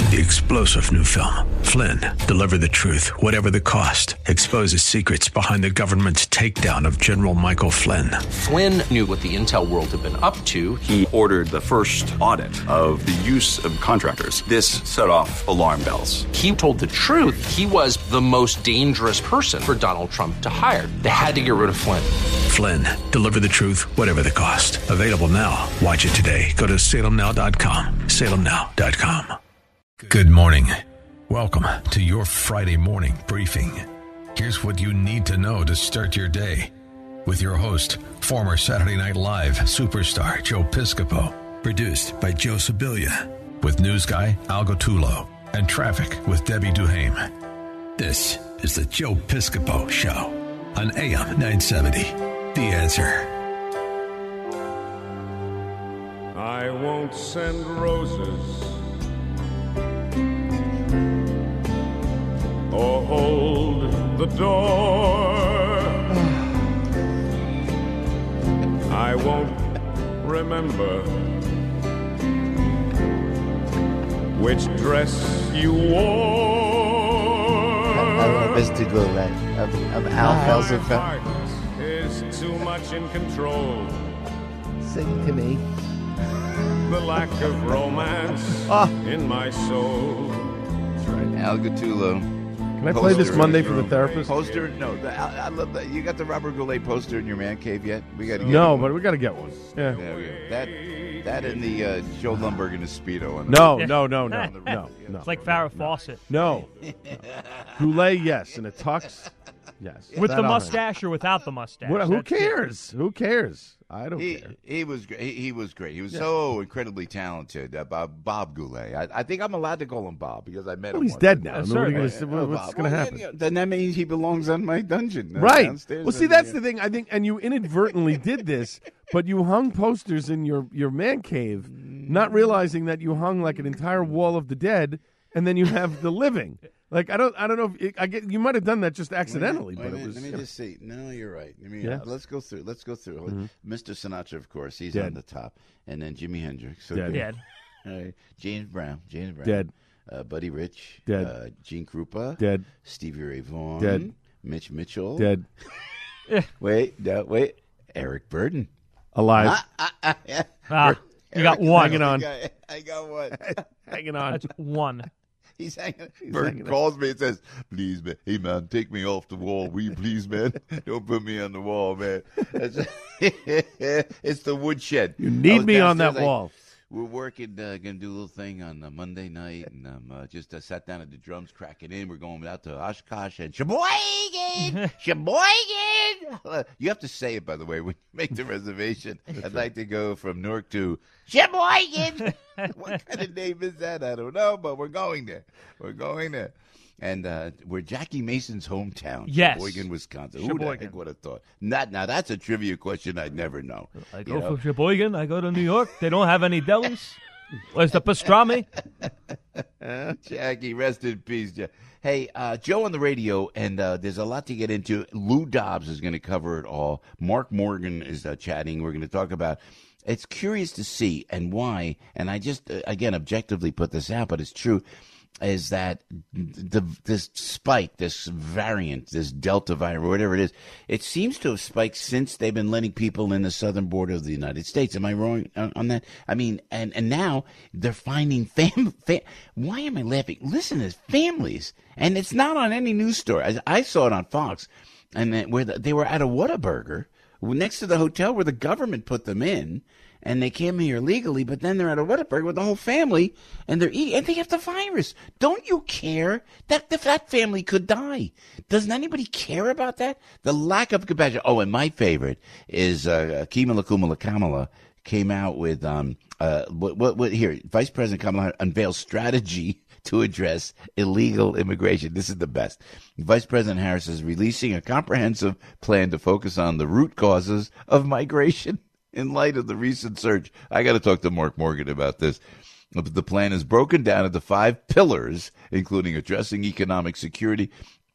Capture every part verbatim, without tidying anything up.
The explosive new film, Flynn, deliver the truth, whatever the cost, exposes secrets behind the government's takedown of General Michael Flynn. Flynn knew what the intel world had been up to. He ordered the first audit of the use of contractors. This set off alarm bells. He told the truth. He was the most dangerous person for Donald Trump to hire. They had to get rid of Flynn. Flynn, deliver the truth, whatever the cost. Available now. Watch it today. Go to salem now dot com. salem now dot com. Good morning. Welcome to your Friday morning briefing. Here's what you need to know to start your day. With your host, former Saturday Night Live superstar Joe Piscopo. Produced by Joe Sibilia. With news guy Al Gottulo. And traffic with Debbie Duhame. This is the Joe Piscopo Show on A M nine seventy. The Answer. I won't send roses or hold the door. I won't remember which dress you wore. I love Mister Goulet of, of Al Felsen. My heart is too much in control. Sing to me. The lack of romance oh. in my soul. That's right. Al Gottulo. Can I play this Monday for the therapist? Poster? No, the, I, I love that. You got the Robert Goulet poster in your man cave yet? We got to get no, one. but we got to get one. Yeah, yeah we that that and the uh, Joe Lundberg in a Speedo. On the no, no, no, no, no, no, no. It's like Farrah Fawcett. No, Goulet, yes, in a tux, yes, with the mustache or without the mustache. What, who cares? It. Who cares? I don't he, care. He was great. He, he was great. He was yeah. so incredibly talented. Uh, Bob, Bob Goulet. I, I think I'm allowed to call him Bob because I met well, him. He's once. dead now. I mean, what gonna, yeah, what, what's going to well, happen? Then, then that means he belongs on my dungeon. Uh, right. Downstairs well, see, that's the thing. I think, and you inadvertently did this, but you hung posters in your, your man cave, not realizing that you hung like an entire wall of the dead, and then you have the living. Like I don't, I don't know. If it, I get you might have done that just accidentally, wait, wait, but it was. Let me you know. just see. No, you're right. I mean, Yeah? uh, let's go through. Let's go through. Mm-hmm. Mister Sinatra, of course, he's Dead. on the top, and then Jimi Hendrix, so Dead. Dead. All right. James Brown, James Brown, Dead. Uh, Buddy Rich, Dead. Uh, Gene Krupa, Dead. Stevie Ray Vaughan, Dead. Mitch Mitchell, Dead. wait, no, wait, Eric Burden, Alive. Ah, ah, ah, yeah. Ah, you got Eric, one. Hanging on. I got, I got one. Hanging on. That's one. He's hanging. He's Burton hanging calls me and says, "Please, man, hey man, take me off the wall, will you please, man? Don't put me on the wall, man." It's the woodshed. You need me on that like, wall. We're working, uh, gonna do a little thing on uh, Monday night, and um, uh, just uh, sat down at the drums, cracking in. We're going out to Oshkosh and Sheboygan, Sheboygan. You have to say it, by the way, when you make the reservation. I'd like to go from Newark to Sheboygan. What kind of name is that? I don't know, but we're going there. We're going there. And uh, we're Jackie Mason's hometown, Yes. Sheboygan, Wisconsin. Who the Sheboygan. heck would have thought? Not, now, that's a trivia question I'd never know. I You go know? for Sheboygan. I go to New York. They don't have any delis. Where's the pastrami? Jackie, rest in peace, Jack. Hey, uh, Joe on the radio, and uh, there's a lot to get into. Lou Dobbs is going to cover it all. Mark Morgan is uh, chatting. We're going to talk about. It's curious to see and why, and I just, uh, again, objectively put this out, but it's true, is that the this spike, this variant, this Delta virus, whatever it is, it seems to have spiked since they've been letting people in the southern border of the United States. Am I wrong on, on that? I mean, and, and now they're finding fam, fam. Why am I laughing? Listen, there's families, and it's not on any news story. I, I saw it on Fox, and then where the, they were at a Whataburger next to the hotel where the government put them in. And they came here legally, but then they're at a Whataburger with the whole family, and they're eating, and they have the virus. Don't you care that that, that family could die? Doesn't anybody care about that? The lack of compassion. Oh, and my favorite is uh, Kamala Kamala Kamala came out with um uh what what, what here Vice President Kamala unveils strategy to address illegal immigration. This is the best. Vice President Harris is releasing a comprehensive plan to focus on the root causes of migration. In light of the recent surge, I got to talk to Mark Morgan about this. The plan is broken down into five pillars, including addressing economic security,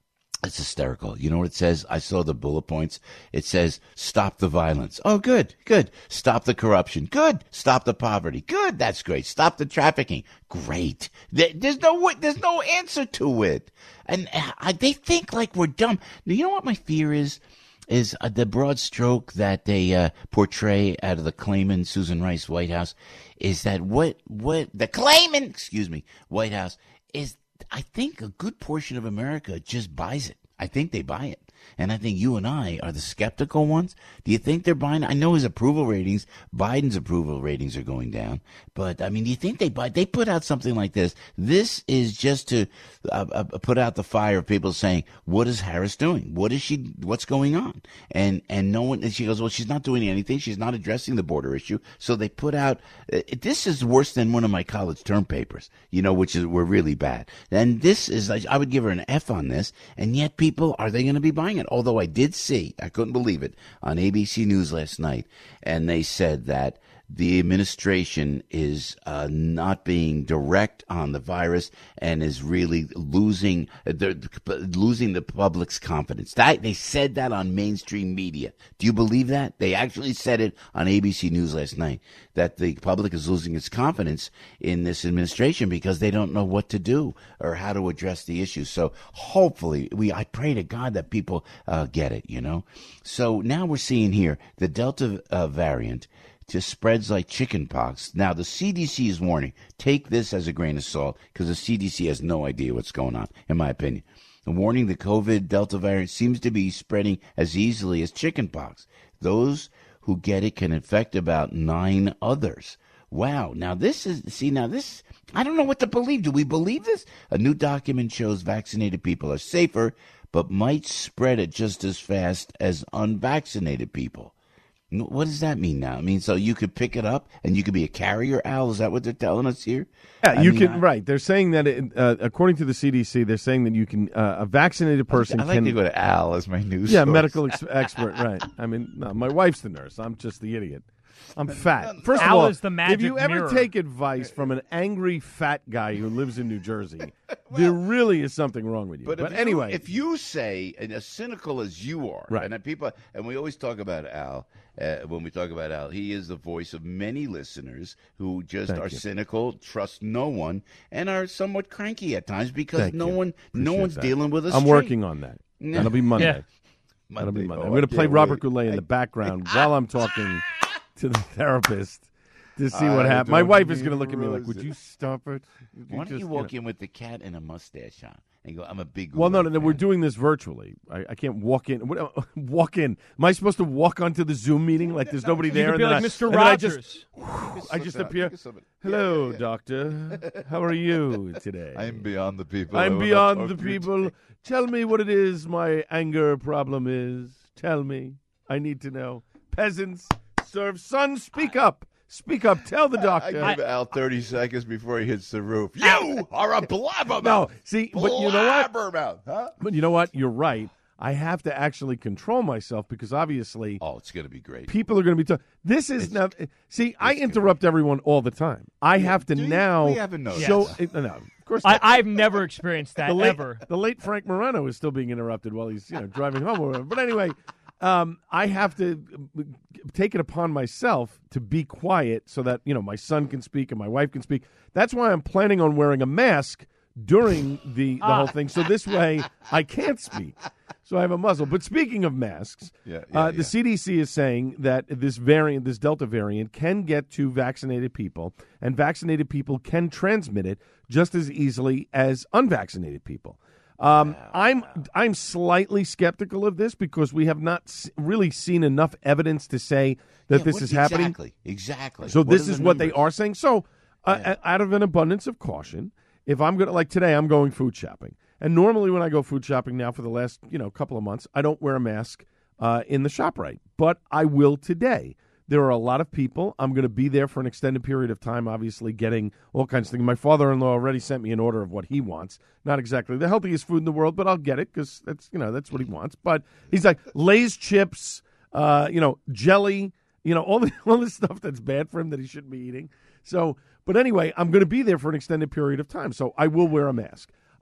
It's hysterical. You know what it says? I saw the bullet points. It says, stop the violence. Oh, good, good. Stop the corruption. Good. Stop the poverty. Good. That's great. Stop the trafficking. Great. There's no, there's no answer to it. And I, they think like we're dumb. You know what my fear is? Is uh, the broad stroke that they uh, portray out of the Clayman, Susan Rice White House is that what, what the Clayman, excuse me, White House is, I think a good portion of America just buys it. I think they buy it. And I think you and I are the skeptical ones. Do you think they're buying? I know his approval ratings, Biden's approval ratings are going down. But, I mean, do you think they buy? They put out something like this. This is just to uh, uh, put out the fire of people saying, what is Harris doing? What is she, what's going on? And and no one, and she goes, well, she's not doing anything. She's not addressing the border issue. So they put out, uh, this is worse than one of my college term papers, you know, which is were really bad. And this is, I would give her an F on this. And yet people, are they going to be buying it? Although I did see, I couldn't believe it, on A B C News last night, and they said that the administration is uh, not being direct on the virus and is really losing they're losing the public's confidence. That, they said that on mainstream media. Do you believe that? They actually said it on A B C News last night, that the public is losing its confidence in this administration because they don't know what to do or how to address the issues. So hopefully, we I pray to God that people uh, get it, you know. So now we're seeing here the Delta uh, variant just spreads like chicken pox. Now, the C D C is warning. Take this as a grain of salt because the C D C has no idea what's going on, in my opinion. The warning, the COVID Delta variant seems to be spreading as easily as chicken pox. Those who get it can infect about nine others. Wow. Now, this is, see, now this, I don't know what to believe. Do we believe this? A new document shows vaccinated people are safer, but might spread it just as fast as unvaccinated people. What does that mean now? I mean, so you could pick it up and you could be a carrier, Al? Is that what they're telling us here? Yeah, I you mean, can. I, right. They're saying that, it, uh, according to the C D C, they're saying that you can, uh, a vaccinated person I like can. to go to Al as my news Yeah, source. medical ex- expert, right. I mean, no, my wife's the nurse. I'm just the idiot. I'm fat. First Al of all, is the magic if you ever mirror. take advice from an angry fat guy who lives in New Jersey, well, there really is something wrong with you. But, But, if anyway, you, if you say, and as cynical as you are, Right. and people, and we always talk about Al, uh, when we talk about Al, he is the voice of many listeners who just Thank are you. cynical, trust no one, and are somewhat cranky at times because Thank no you. one, no Appreciate one's that. dealing with us. I'm straight. working on that. That'll be Monday. Yeah. That'll be Monday. Oh, I'm going to I play can't Robert wait. Goulet in the background while I'm talking to the therapist to see I what happens. My don't wife is need going to look at me like, roses. "Would you stop it?" Would Why don't just, you walk know? in with the cat and a mustache on and go, I'm a big Well, no, no, Goulet no. We're fan." doing this virtually. I, I can't walk in. What, walk in. Am I supposed to walk onto the Zoom meeting like there's nobody You there? could be and then like I- Mister and then I just, Rogers. I just Look, appear. look at somebody. Hello, Yeah, yeah. doctor. How are you today? I'm beyond the people. I I'm will not beyond talk the to you people. today. Tell me what it is my anger problem is. Tell me. I need to know. Peasants serve. Son, speak up. Speak up. Tell the I doctor. give Al thirty seconds before he hits the roof. You are a blabbermouth. No, see, but you know what? Blabbermouth, huh? But you know what? You're right. I have to actually control myself because obviously Oh, it's going to be great. people are going to be. T- this is now. See, I interrupt everyone all the time. I have to do you? now We haven't noticed. show. Yes. uh, no, of course. I, not. I've never experienced that the late, ever. the late Frank Morano is still being interrupted while he's you know driving home. Or whatever. But anyway, um, I have to take it upon myself to be quiet so that you know my son can speak and my wife can speak. That's why I'm planning on wearing a mask during the, the whole thing. So this way I can't speak. So I have a muzzle. But speaking of masks, Yeah, yeah, uh, yeah. the C D C is saying that this variant, this Delta variant, can get to vaccinated people, and vaccinated people can transmit it just as easily as unvaccinated people. Um, I'm I'm slightly skeptical of this because we have not s- really seen enough evidence to say that Yeah, this what- is happening. Exactly. Exactly. So What this are is the what they numbers? are saying. So uh, a- out of an abundance of caution, if I'm going to, like today, I'm going food shopping. And normally when I go food shopping now for the last, you know, couple of months, I don't wear a mask uh, in the ShopRite. But I will today. There are a lot of people. I'm going to be there for an extended period of time, obviously getting all kinds of things. My father-in-law already sent me an order of what he wants. Not exactly the healthiest food in the world, but I'll get it because that's, you know, that's what he wants. But he's like, Lay's chips, uh, you know, jelly, you know, all the all this stuff that's bad for him that he shouldn't be eating. So, but anyway, I'm going to be there for an extended period of time, so I will wear a mask.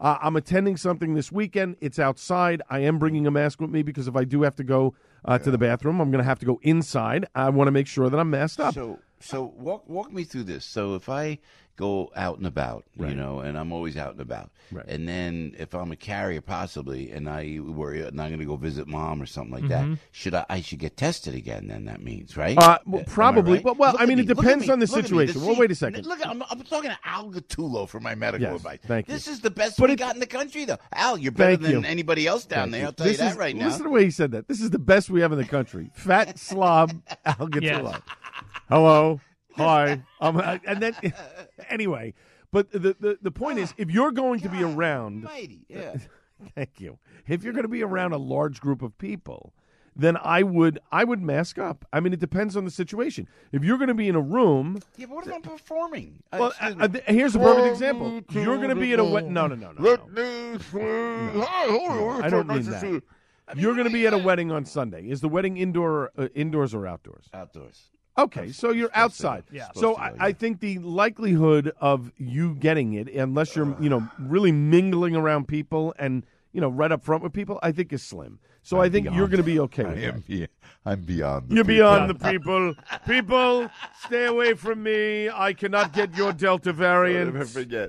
Uh, I'm attending something this weekend. It's outside. I am bringing a mask with me because if I do have to go uh, to the bathroom, I'm going to have to go inside. I want to make sure that I'm masked up. So, so walk walk me through this. So if I go out and about, Right. you know, and I'm always out and about, Right. and then if I'm a carrier possibly, and I worry, and I'm going to go visit mom or something like that, should I? I should get tested again. Then that means, right? Uh, well, Am I probably. right? Well, well, Look I at mean, me, it look at depends me, on the look at me. situation. The Well, seat- wait a second. Look, I'm, I'm talking to Al Gattulo for my medical Yes, advice. thank you. This is the best But we it- got in the country, though. Al, you're better Thank than you. anybody else down Thank there. you. I'll tell This you that is- right now. Listen to the way he said that. This is the best we have in the country. Fat slob Al Gattulo. Yes. Hello. Hi. Um, and then, anyway, but the, the, the point is, if you're going to be around, Almighty, yeah. thank you. If you're going to be around a large group of people, then I would I would mask up. I mean, it depends on the situation. If you're going to be in a room, Yeah, but what if I'm performing? Uh, well, excuse uh, me. uh, th- here's a perfect example. You're going to be at a wedding. No, no, no, no. Let no. me swing. Oh, I don't mean nice to that. see you. I mean, You're going to be at a yeah. wedding on Sunday. Is the wedding indoor, uh, indoors or outdoors? Outdoors. Okay, so you're outside. Yeah. So Supposed to I, go, I yeah. think the likelihood of you getting it, unless you're, you know, really mingling around people and, you know, right up front with people, I think is slim. So I think you're going to be okay with that. be, I'm beyond. You're beyond the people. People, stay away from me. I cannot get your Delta variant. Never forget.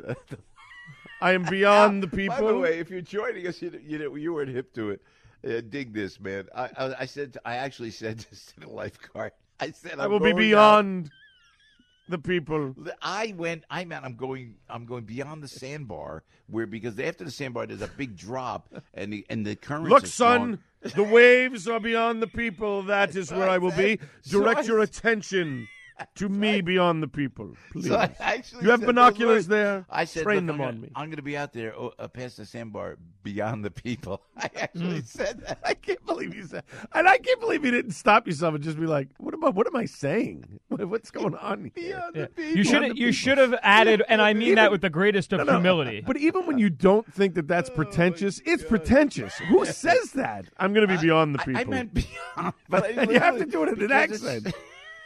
I am beyond the people. By the way, if you're joining us, you you know you weren't hip to it. Uh, dig this, man. I, I I said I actually said this to the lifeguard. I said I I'm will be going beyond the people. out. I went. I meant I'm going. I'm going beyond the sandbar where because after the sandbar there's a big drop and the and the currents. Look, are son, strong. the waves are beyond the people. That is where I will be. So Direct I- your attention to me beyond the people, please. So I actually You have said those binoculars words. there? I said, Train "Look, them I'm on gonna, me." I'm going to be out there oh, uh, past the sandbar, beyond the people." I actually Mm. said that. I can't believe you said, and I can't believe you didn't stop yourself and just be like, "What am I? What am I saying? What- What's going on here?" Beyond Yeah. the people. You should you should have added, and I mean that with the greatest of No, no, humility. But even when you don't think that that's pretentious, it's pretentious. Who says that? I'm going to be beyond the people. I, I meant beyond, but I And you have to do it in an because it's- accent.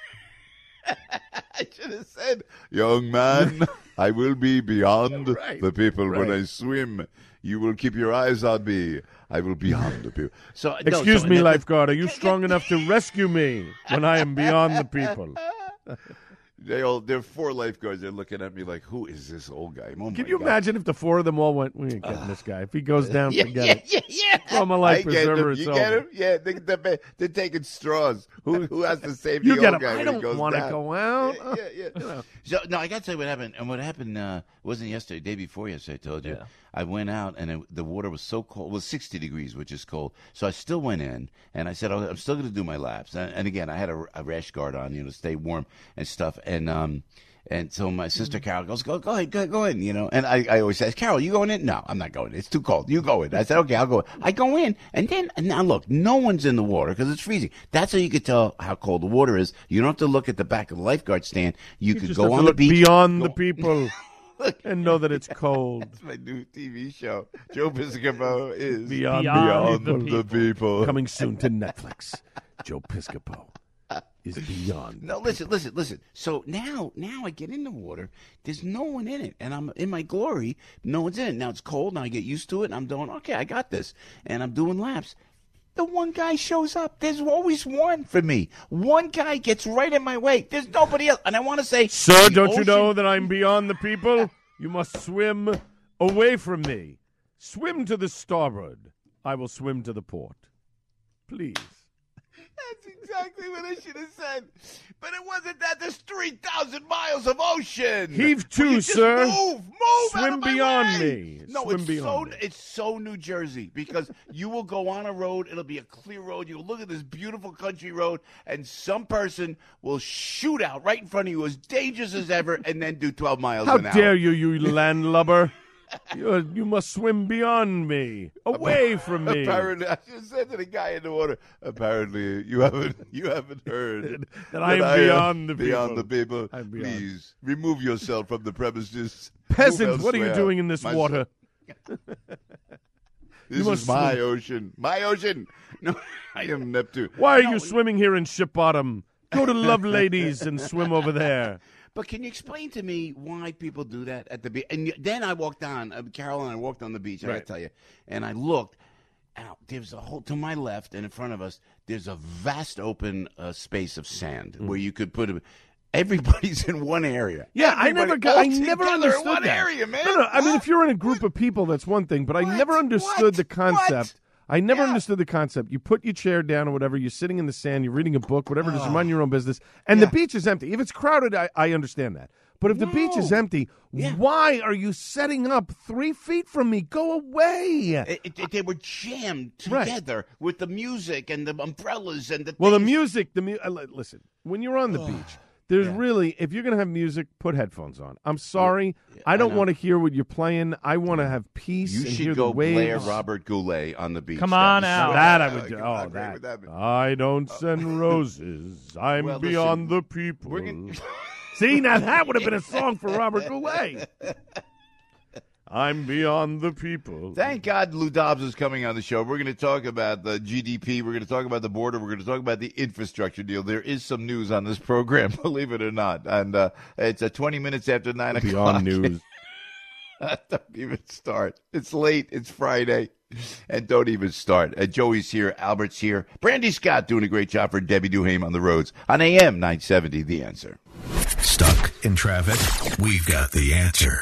I should have said, "Young man, I will be beyond Right, the people when right. I swim. You will keep your eyes on me. I will be beyond the people." So, no, Excuse so- me, and that- lifeguard. Are you strong enough to rescue me when I am beyond the people? They all, there are four lifeguards. They're looking at me like, "Who is this old guy?" Oh Can my you God. imagine if the four of them all went, "We ain't getting this guy. If he goes down, Yeah, forget yeah, it. yeah, yeah. Throw him a life I get preserver, them. it's You get over." him? Yeah, they, they're, they're taking straws. Who who has to save You the get old him. guy I when don't he goes want to down? go out. Yeah, yeah, yeah. So no, I got to tell you what happened. And what happened uh, wasn't yesterday, day before yesterday. I told you. Yeah. I went out and it, the water was so cold. It was sixty degrees, which is cold. So I still went in and I said, oh, I'm still going to do my laps. And, and again, I had a, a rash guard on, you know, to stay warm and stuff. And um, and so my sister Carol goes, go, go ahead, go, go in, you know. And I, I always say, Carol, you going in? No, I'm not going in. It's too cold. You go in. I said, okay, I'll go in. I go in, and then and now look, no one's in the water because it's freezing. That's how you could tell how cold the water is. You don't have to look at the back of the lifeguard stand. You, You could just go have to on the look beach beyond go- the people and know that it's cold. That's my new T V show. Joe Piscopo is Beyond, Beyond the the people. the people. Coming soon to Netflix. Joe Piscopo is beyond. No, listen, listen, listen. So now, now I get in the water. There's no one in it, and I'm in my glory. No one's in it. Now it's cold, and I get used to it, and I'm doing okay. I got this, and I'm doing laps. The one guy shows up. There's always one for me. One guy gets right in my way. There's nobody else, and I want to say, Sir, the don't you know ocean- that I'm beyond the people? You must swim away from me. Swim to the starboard. I will swim to the port. Please. That's exactly what I should have said. But it wasn't that. There's three thousand miles of ocean. Heave Will to, you just sir. Move, move Swim out of my beyond way. me. No, Swim it's beyond so me. it's so New Jersey because you will go on a road. It'll be a clear road. You'll look at this beautiful country road, and some person will shoot out right in front of you, as dangerous as ever, and then do twelve miles How an hour. dare you, you landlubber? You, you must swim beyond me, away from me. Apparently, I just said to the guy in the water. Apparently, you haven't you haven't heard That I am I beyond the beyond people. the people. I'm beyond. Please remove yourself from the premises. Peasant, Move what are you elsewhere. doing in this My water? son- This must is my swim. ocean. My ocean. No, I am Neptune. Why are No, you swimming here in ship bottom? Go to Love Ladies and swim over there. But can you explain to me why people do that at the beach? And then I walked on, uh, Carol and I walked on the beach, I Right. got to tell you, and I looked out. There's a whole, to my left and in front of us, there's a vast open uh, space of sand Mm. where you could put a, everybody's in one area. Yeah, I Everybody never got. I all never together in understood one that. area, man. No, no. I mean, Huh? if you're in a group of people, that's one thing. But I What? never understood What? the concept. What? I never Yeah. understood the concept. You put your chair down or whatever. You're sitting in the sand. You're reading a book. Whatever it is. You mind your own business. And Yeah. the beach is empty. If it's crowded, I, I understand that. But if the beach is No. empty, Yeah. why are you setting up three feet from me? Go away. It, it, it- they were jammed Right. together with the music and the umbrellas and the Well, the things. music, the mu- uh, li- listen, when you're on the beach, there's Yeah. really, if you're going to have music, put headphones on. I'm sorry. I I don't know. want to hear what you're playing. I want to have peace You and should hear go the waves. Blair Robert Goulet on the beach. Come That on, was Al. so- That I How would do. great Oh, would that. that be? I don't send roses. I'm Well, beyond listen, the people. we're gonna- See, now that would have been a song for Robert Goulet. I'm beyond the people. Thank God Lou Dobbs is coming on the show. We're going to talk about the G D P. We're going to talk about the border. We're going to talk about the infrastructure deal. There is some news on this program, believe it or not. And uh, it's uh, twenty minutes after nine o'clock. Beyond news. Don't even start. It's late. It's Friday. And don't even start. Uh, Joey's here. Albert's here. Brandy Scott doing a great job for Debbie Duhame on the roads. On A M nine seventy, The Answer. Stuck in traffic? We've got the answer.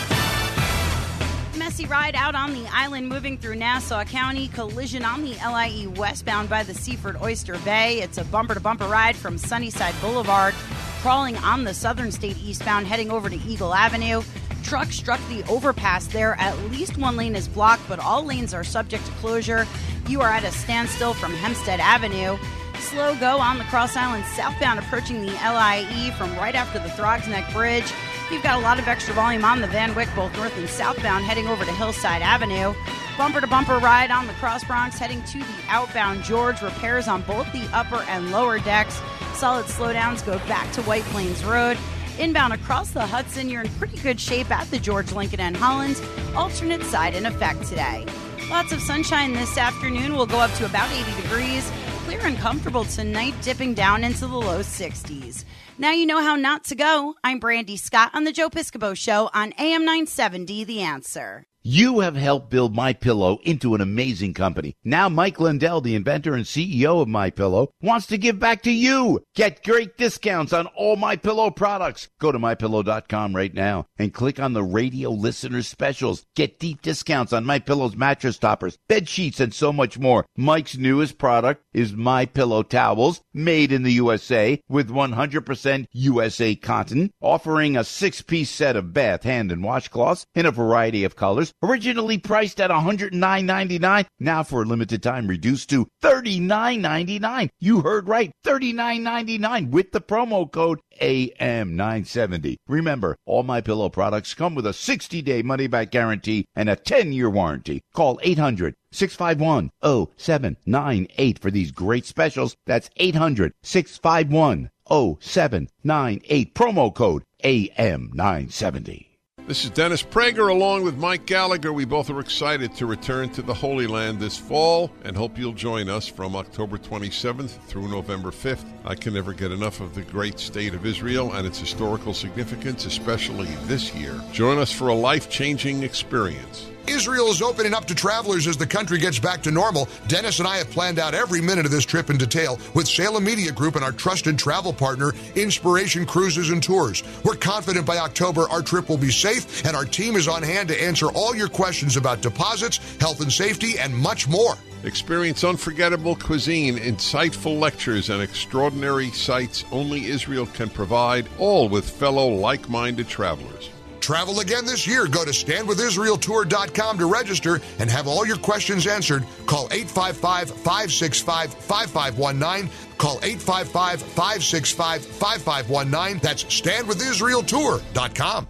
Messy ride out on the island moving through Nassau County. Collision on the L I E westbound by the Seaford Oyster Bay. It's a bumper-to-bumper ride from Sunnyside Boulevard. Crawling on the Southern State eastbound heading over to Eagle Avenue. Truck struck the overpass there. At least one lane is blocked, but all lanes are subject to closure. You are at a standstill from Hempstead Avenue. Slow go on the Cross Island southbound approaching the L I E from right after the Throgs Neck Bridge. You've got a lot of extra volume on the Van Wyck, both north and southbound, heading over to Hillside Avenue. Bumper-to-bumper ride on the Cross Bronx heading to the outbound George. Repairs on both the upper and lower decks. Solid slowdowns go back to White Plains Road. Inbound across the Hudson, you're in pretty good shape at the George Lincoln and Holland. Alternate side in effect today. Lots of sunshine this afternoon. We'll go up to about eighty degrees. Clear and comfortable tonight, dipping down into the low sixties. Now you know how not to go. I'm Brandy Scott on the Joe Piscopo Show on A M nine seventy, The Answer. You have helped build MyPillow into an amazing company. Now Mike Lindell, the inventor and C E O of MyPillow, wants to give back to you. Get great discounts on all MyPillow products. Go to my pillow dot com right now and click on the radio listeners specials. Get deep discounts on MyPillow's mattress toppers, bed sheets, and so much more. Mike's newest product is MyPillow towels, made in the U S A with one hundred percent U S A cotton, offering a six-piece set of bath, hand, and washcloths in a variety of colors. Originally priced at one hundred nine ninety-nine, now for a limited time reduced to thirty-nine ninety-nine. You heard right, thirty-nine ninety-nine with the promo code A M nine seventy. Remember, all MyPillow products come with a sixty-day money-back guarantee and a ten-year warranty. Call eight hundred six five one oh seven nine eight for these great specials. That's eight hundred six five one oh seven nine eight. Promo code A M nine seventy. This is Dennis Prager along with Mike Gallagher. We both are excited to return to the Holy Land this fall and hope you'll join us from October twenty-seventh through November fifth. I can never get enough of the great state of Israel and its historical significance, especially this year. Join us for a life-changing experience. Israel is opening up to travelers as the country gets back to normal. Dennis and I have planned out every minute of this trip in detail with Salem Media Group and our trusted travel partner, Inspiration Cruises and Tours. We're confident by October our trip will be safe, and our team is on hand to answer all your questions about deposits, health and safety, and much more. Experience unforgettable cuisine, insightful lectures, and extraordinary sights only Israel can provide, all with fellow like-minded travelers. Travel again this year. Go to stand with israel tour dot com to register and have all your questions answered. Call eight five five, five six five, five five one nine. Call eight five five, five six five, five five one nine. That's stand with israel tour dot com.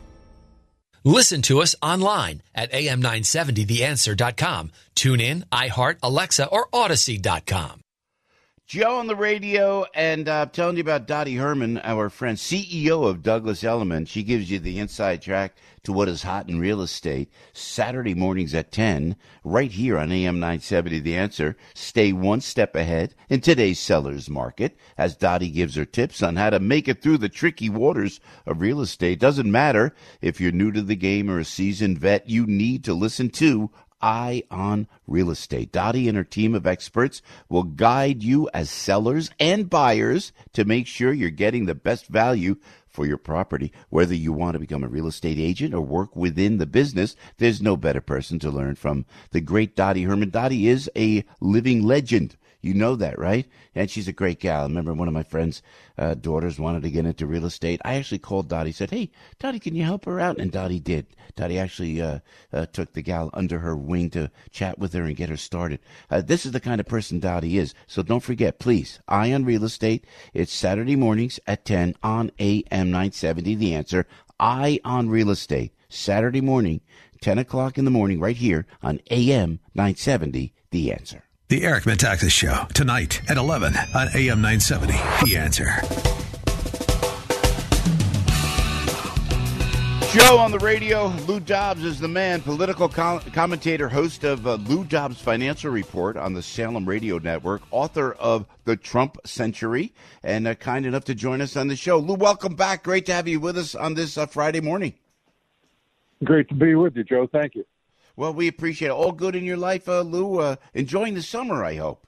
Listen to us online at A M nine seventy the answer dot com. Tune in, iHeart, Alexa, or Odyssey dot com. Joe on the radio, and uh, I'm telling you about Dottie Herman, our friend, C E O of Douglas Elliman. She gives you the inside track to what is hot in real estate. Saturday mornings at ten, right here on A M nine seventy, The Answer. Stay one step ahead in today's seller's market as Dottie gives her tips on how to make it through the tricky waters of real estate. Doesn't matter if you're new to the game or a seasoned vet, you need to listen to Eye on Real Estate. Dottie and her team of experts will guide you as sellers and buyers to make sure you're getting the best value for your property. Whether you want to become a real estate agent or work within the business, there's no better person to learn from. The great Dottie Herman. Dottie is a living legend. You know that, right? And she's a great gal. I remember one of my friend's uh, daughters wanted to get into real estate. I actually called Dottie, said, hey, Dottie, can you help her out? And Dottie did. Dottie actually uh, uh, took the gal under her wing to chat with her and get her started. Uh, this is the kind of person Dottie is. So don't forget, please, Eye on Real Estate. It's Saturday mornings at ten on A M nine seventy, The Answer. Eye on Real Estate, Saturday morning, ten o'clock in the morning, right here on A M nine seventy, The Answer. The Eric Metaxas Show, tonight at eleven on A M nine seventy, The Answer. Joe on the radio. Lou Dobbs is the man, political com- commentator, host of uh, Lou Dobbs Financial Report on the Salem Radio Network, author of The Trump Century, and uh, kind enough to join us on the show. Lou, welcome back. Great to have you with us on this uh, Friday morning. Great to be with you, Joe. Thank you. Well, we appreciate it. All good in your life, uh, Lou? Uh, enjoying the summer, I hope.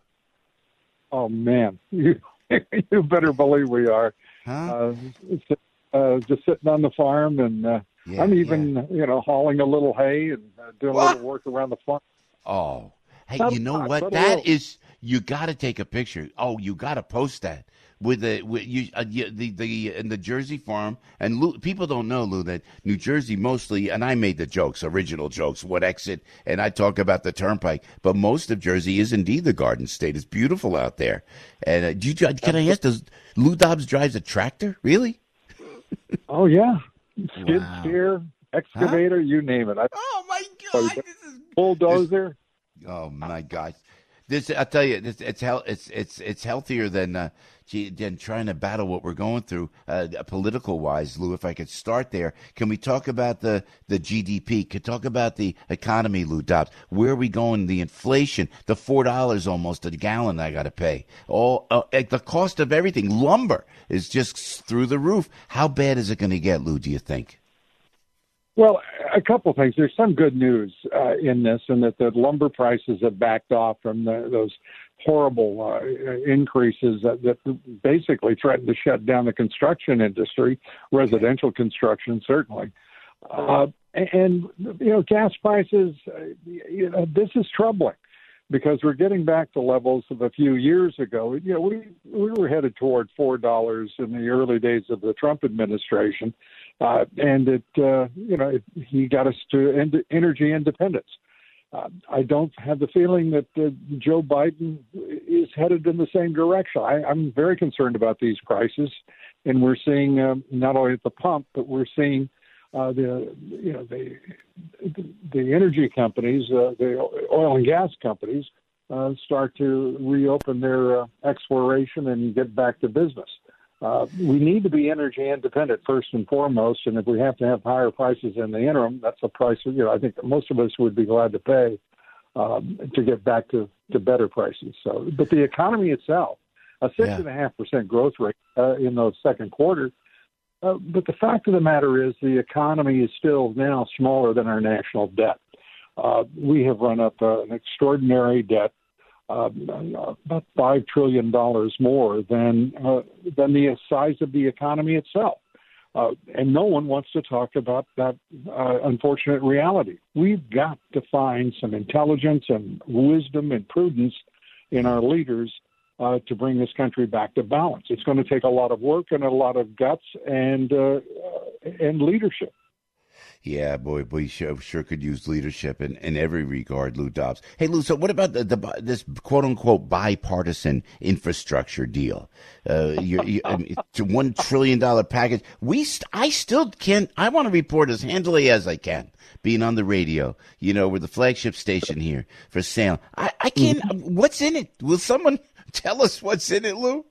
Oh, man. You, you better believe we are. Huh? Uh, uh, just sitting on the farm, and uh, Yeah, I'm even, yeah. you know, hauling a little hay and uh, doing What? a little work around the farm. Oh, hey, Not you a know lot, what? but a That little. is, you got to take a picture. Oh, you got to post that with the with you, uh, you the the in the Jersey farm. And Lou, people don't know, Lou, that New Jersey mostly. And I made the jokes, original jokes. What exit? And I talk about the turnpike, but most of Jersey is indeed the Garden State. It's beautiful out there. And uh, do you, can I ask? Does Lou Dobbs drives a tractor? Really? Oh, yeah. Skid Wow. steer, excavator, you name it. I, oh, my God. This is, bulldozer. oh, my gosh. This, I'll tell you, this, it's hel- it's it's it's healthier than uh, gee, than trying to battle what we're going through, uh, political wise, Lou. If I could start there, can we talk about the, the G D P? Could talk about the economy, Lou Dobbs. Where are we going? The inflation, the four dollars almost a gallon I got to pay. All uh, the cost of everything, lumber is just through the roof. How bad is it going to get, Lou? Do you think? Well, a couple of things. There's some good news uh, in this, in that the lumber prices have backed off from the, those horrible uh, increases that, that basically threatened to shut down the construction industry, residential construction certainly. Uh, and, you know, gas prices, uh, you know, this is troubling because we're getting back to levels of a few years ago. You know, we, we were headed toward four dollars in the early days of the Trump administration. Uh, and it, uh, you know, it, he got us to end, energy independence. Uh, I don't have the feeling that uh, Joe Biden is headed in the same direction. I, I'm very concerned about these prices, and we're seeing um, not only at the pump, but we're seeing uh, the, you know, the the energy companies, uh, the oil and gas companies, uh, start to reopen their uh, exploration and get back to business. Uh, we need to be energy independent first and foremost, and if we have to have higher prices in the interim, that's a price, you know, I think that most of us would be glad to pay um, to get back to, to better prices. So, but the economy itself, a six and a half percent growth rate uh, in the second quarter. Uh, but the fact of the matter is, the economy is still now smaller than our national debt. Uh, we have run up uh, an extraordinary debt. Uh, about five trillion dollars more than uh, than the size of the economy itself. Uh, and no one wants to talk about that uh, unfortunate reality. We've got to find some intelligence and wisdom and prudence in our leaders uh, to bring this country back to balance. It's going to take a lot of work and a lot of guts and uh, and leadership. Yeah, boy, we sure, sure could use leadership in, in every regard, Lou Dobbs. Hey, Lou, so what about the, the this quote-unquote bipartisan infrastructure deal? Uh, you, you, I mean, it's a one trillion dollars package. We, st- I still can't, I want to report as handily as I can, being on the radio. You know, we're the flagship station here for Salem. I, I can't, what's in it? Will someone Tell us what's in it, Lou.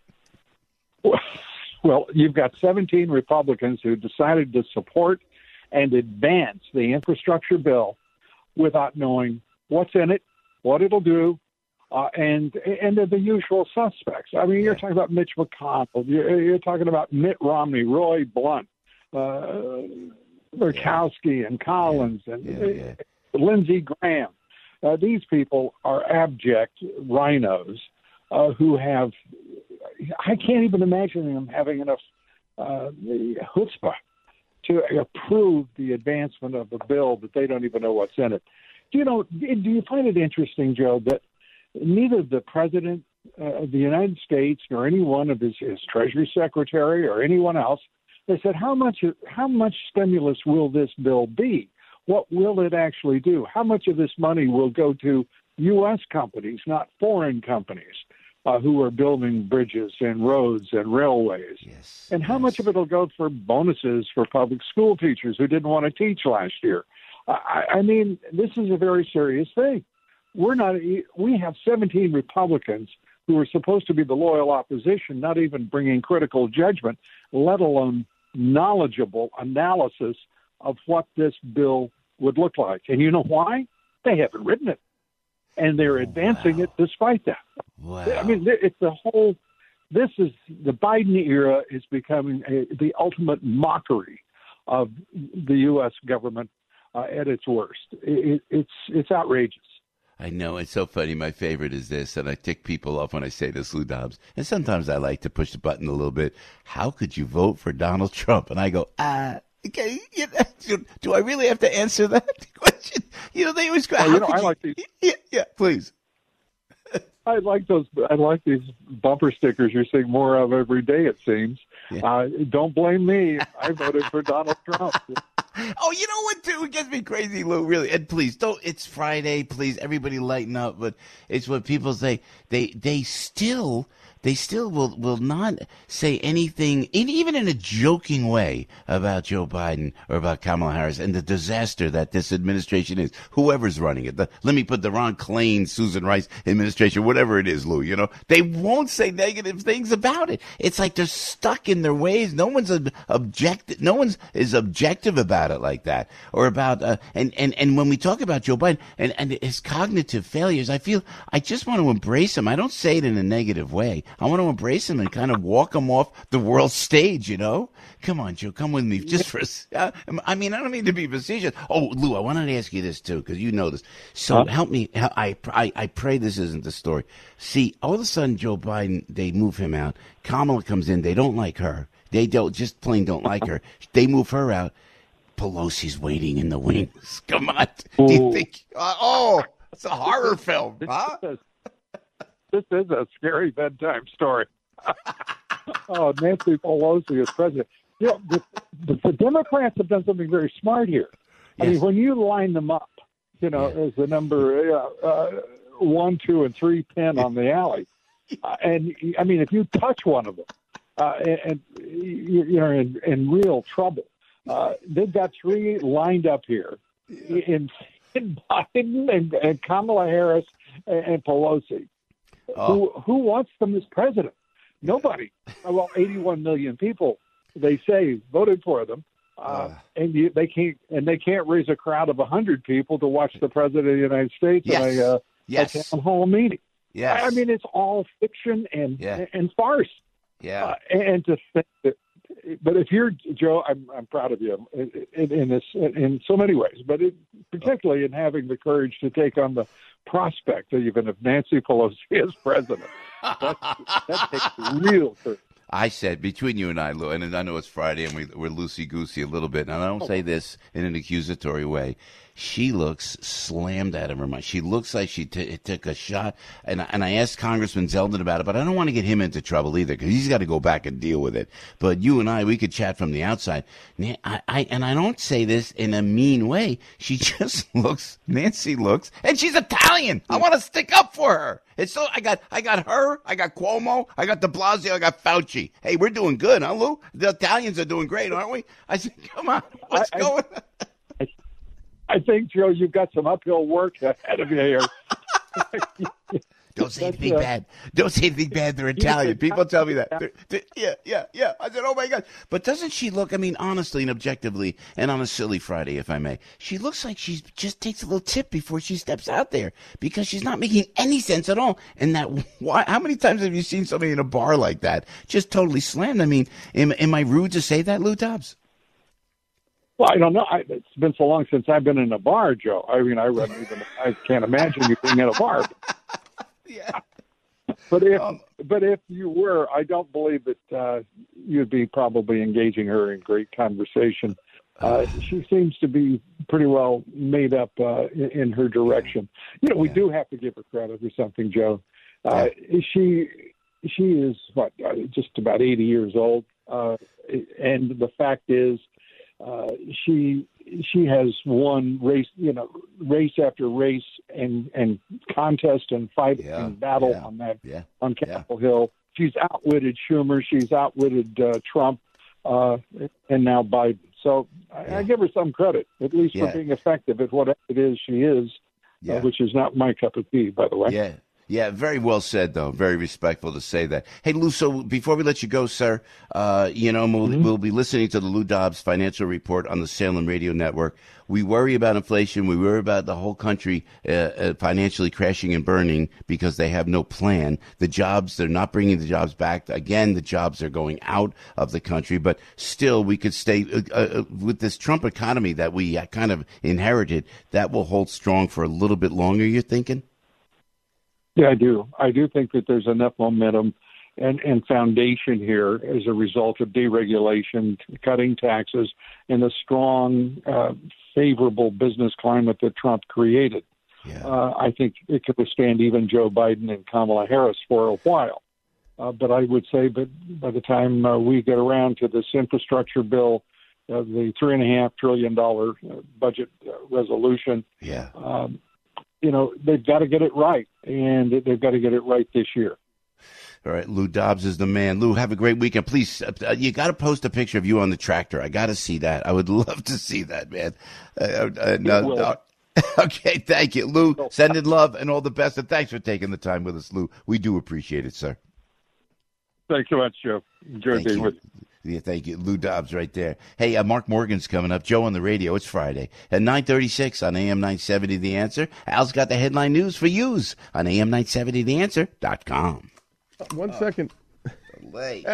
Well, you've got seventeen Republicans who decided to support and advance the infrastructure bill without knowing what's in it, what it'll do, uh, and and the usual suspects. I mean, you're talking about Mitch McConnell. You're, you're talking about Mitt Romney, Roy Blunt, uh, Murkowski and Collins and Yeah, yeah. Lindsey Graham. Uh, these people are abject rhinos uh, who have, I can't even imagine them having enough uh, chutzpah to approve the advancement of a bill that they don't even know what's in it. Do you know, do you find it interesting, Joe, that neither the president uh, of the United States nor any one of his, his Treasury Secretary or anyone else, they said, how much, how much stimulus will this bill be? What will it actually do? How much of this money will go to U S companies, not foreign companies, uh, who are building bridges and roads and railways? Yes. And how much of it will go for bonuses for public school teachers who didn't want to teach last year? I, I mean, this is a very serious thing. We're not. We have seventeen Republicans who are supposed to be the loyal opposition, not even bringing critical judgment, let alone knowledgeable analysis of what this bill would look like. And you know why? They haven't written it. And they're advancing wow. it despite that. Wow. I mean, it's the whole, this is, the Biden era is becoming a, the ultimate mockery of the U S government uh, at its worst. It, it's, it's outrageous. I know. It's so funny. My favorite is this, and I tick people off when I say this, Lou Dobbs. And sometimes I like to push the button a little bit. How could you vote for Donald Trump? And I go, ah, okay, you know, do I really have to answer that question? You know, they always go, well, how you know, could I you? like these. Yeah, yeah, please. I like those. I like these bumper stickers you're seeing more of every day, it seems. Yeah. Uh, don't blame me. I voted for Donald Trump. Oh, you know what, too? It gets me crazy, Lou, really. And please, don't, it's Friday, please, everybody lighten up. But it's what people say. They they still, they still will, will not say anything, even in a joking way, about Joe Biden or about Kamala Harris and the disaster that this administration is. Whoever's running it. The, let me put the Ron Klain, Susan Rice administration, whatever it is, Lou, you know. They won't say negative things about it. It's like they're stuck in their ways. No one's ob- objective. No one's is objective about it like that, or about uh, and and and when we talk about Joe Biden and and his cognitive failures, I feel I just want to embrace him. I don't say it in a negative way. I want to embrace him and kind of walk him off the world stage. You know, come on, Joe, come with me just for. A, uh, I mean, I don't mean to be facetious. Oh, Lou, I wanted to ask you this too because you know this. So huh? help me. I, I I pray this isn't the story. See, all of a sudden, Joe Biden, they move him out. Kamala comes in. They don't like her. They don't just plain don't like her. They move her out. Pelosi's waiting in the wings. Come on. Do you think? Uh, oh, it's a horror film, huh? This is a scary bedtime story. Oh, Nancy Pelosi is president. You know, the, the, the Democrats have done something very smart here. I Yes. mean, when you line them up, you know, Yeah. as the number uh, uh, one, two, and three pin on the alley, uh, and I mean, if you touch one of them, uh, and, and you're in, in real trouble. Uh, they've got three lined up here in, in Biden and, and Kamala Harris and, and Pelosi. Oh. Who who wants them as president? Nobody. Well, eighty-one million people, they say, voted for them, uh, uh. and you, they can't and they can't raise a crowd of a hundred people to watch the president of the United States Yes. in a, uh, Yes. a town hall meeting. Yes. I mean, it's all fiction and Yeah. and farce. Yeah. Uh, and to think that, but if you're Joe, I'm I'm proud of you in, in, in this in so many ways, but it, particularly in having the courage to take on the prospect even of Nancy Pelosi as president. That, that takes real courage. I said, between you and I, Lou, and I know it's Friday and we, we're loosey-goosey a little bit, and I don't say this in an accusatory way. She looks slammed out of her mind. She looks like she t- took a shot, and, and I asked Congressman Zeldin about it, but I don't want to get him into trouble either, because he's got to go back and deal with it. But you and I, we could chat from the outside. I, I, and I don't say this in a mean way. She just looks, Nancy looks, and she's Italian. I want to stick up for her. It's so I got I got her, I got Cuomo, I got De Blasio, I got Fauci. Hey, we're doing good, huh, Lou? The Italians are doing great, aren't we? I said, come on, what's I, going on? I, I think, Joe, you've got some uphill work ahead of you here. Don't say That's, anything uh, bad. Don't say anything bad. They're Italian. People tell me that. They're, they're, yeah, yeah, yeah. I said, oh, my God. But doesn't she look, I mean, honestly and objectively, and on a silly Friday, if I may, she looks like she just takes a little tip before she steps out there because she's not making any sense at all. And that, why, how many times have you seen somebody in a bar like that just totally slammed? I mean, am, am I rude to say that, Lou Dobbs? Well, I don't know. I, it's been so long since I've been in a bar, Joe. I mean, I wouldn't even, I can't imagine you being in a bar. Yeah. But if um, but if you were, I don't believe that uh, you'd be probably engaging her in great conversation. Uh, she seems to be pretty well made up uh, in, in her direction. You know, we yeah. do have to give her credit for something, Joe. Uh, yeah. She she is what just about eighty years old, uh, and the fact is, uh, she. She has won race, you know, race after race and, and contest and fight yeah, and battle yeah, on that yeah, on Capitol yeah. Hill. She's outwitted Schumer. She's outwitted uh, Trump, uh, and now Biden. So I, yeah. I give her some credit, at least yeah. for being effective at whatever it is she is, yeah. uh, which is not my cup of tea, by the way. Yeah. Yeah, very well said, though. Very respectful to say that. Hey, Lou, so before we let you go, sir, uh, you know, we'll, mm-hmm. we'll be listening to the Lou Dobbs Financial Report on the Salem Radio Network. We worry about inflation. We worry about the whole country uh, uh, financially crashing and burning because they have no plan. The jobs, they're not bringing the jobs back. Again, the jobs are going out of the country. But still, we could stay uh, uh, with this Trump economy that we kind of inherited. That will hold strong for a little bit longer, you're thinking? Yeah, I do. I do think that there's enough momentum and, and foundation here as a result of deregulation, cutting taxes, and the strong, uh, favorable business climate that Trump created. Yeah. Uh, I think it could withstand even Joe Biden and Kamala Harris for a while. Uh, but I would say that by the time uh, we get around to this infrastructure bill, uh, the three and a half trillion dollar uh, budget uh, resolution, yeah. Um, you know, they've got to get it right, and they've got to get it right this year. All right, Lou Dobbs is the man. Lou, have a great weekend. Please, uh, you got to post a picture of you on the tractor. I got to see that. I would love to see that, man. Uh, uh, no, no. Okay, thank you, Lou. Sending love and all the best, and thanks for taking the time with us, Lou. We do appreciate it, sir. Thanks so much, Joe. Enjoy being with you. Yeah, thank you. Lou Dobbs right there. Hey, uh, Mark Morgan's coming up. Joe on the radio. It's Friday at nine thirty-six on A M nine seventy The Answer. Al's got the headline news for yous on A M nine seventy the answer dot com. Uh, one second. Delay.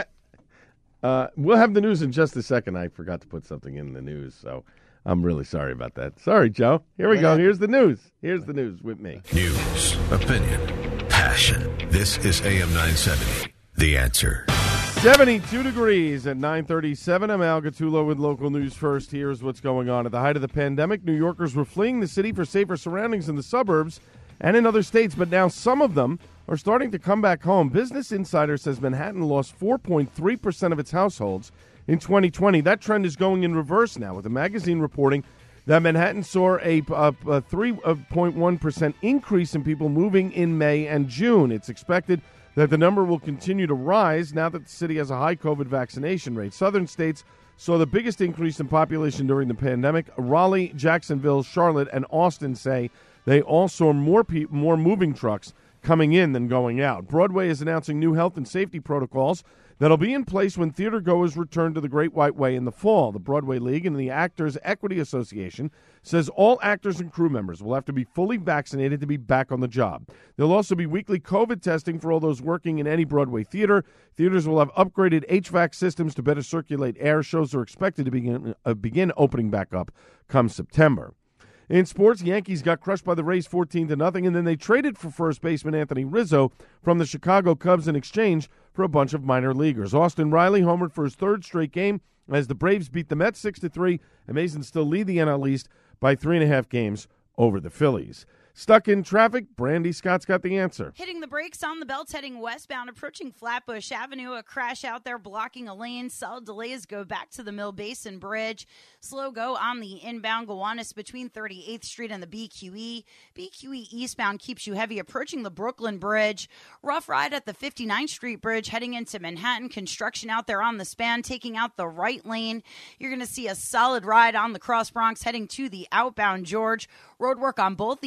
Uh, we'll have the news in just a second. I forgot to put something in the news, so I'm really sorry about that. Sorry, Joe. Here we go. Here's the news. Here's the news with me. News, opinion, passion. This is A M nine seventy The Answer. seventy-two degrees at nine thirty-seven. I'm Al Gattulo with local news first. Here's what's going on. At the height of the pandemic, New Yorkers were fleeing the city for safer surroundings in the suburbs and in other states, but now some of them are starting to come back home. Business Insider says Manhattan lost four point three percent of its households in twenty twenty. That trend is going in reverse now, with the magazine reporting that Manhattan saw a, a, a three point one percent increase in people moving in May and June. It's expected that the number will continue to rise now that the city has a high COVID vaccination rate. Southern states saw the biggest increase in population during the pandemic. Raleigh, Jacksonville, Charlotte, and Austin say they all saw more pe- more moving trucks coming in than going out. Broadway is announcing new health and safety protocols that'll be in place when theatergoers return to the Great White Way in the fall. The Broadway League and the Actors Equity Association says all actors and crew members will have to be fully vaccinated to be back on the job. There'll also be weekly COVID testing for all those working in any Broadway theater. Theaters will have upgraded H V A C systems to better circulate air. Shows are expected to begin, uh, begin opening back up come September. In sports, Yankees got crushed by the Rays fourteen to nothing, and then they traded for first baseman Anthony Rizzo from the Chicago Cubs in exchange for a bunch of minor leaguers. Austin Riley homered for his third straight game as the Braves beat the Mets six to three, and Mason still lead the N L East by three and a half games over the Phillies. Stuck in traffic? Brandy Scott's got the answer. Hitting the brakes on the belts heading westbound, approaching Flatbush Avenue. A crash out there blocking a lane. Solid delays go back to the Mill Basin Bridge. Slow go on the inbound Gowanus between thirty-eighth Street and the B Q E. B Q E eastbound keeps you heavy approaching the Brooklyn Bridge. Rough ride at the fifty-ninth Street Bridge heading into Manhattan. Construction out there on the span taking out the right lane. You're going to see a solid ride on the Cross Bronx heading to the outbound George. Roadwork on both the upper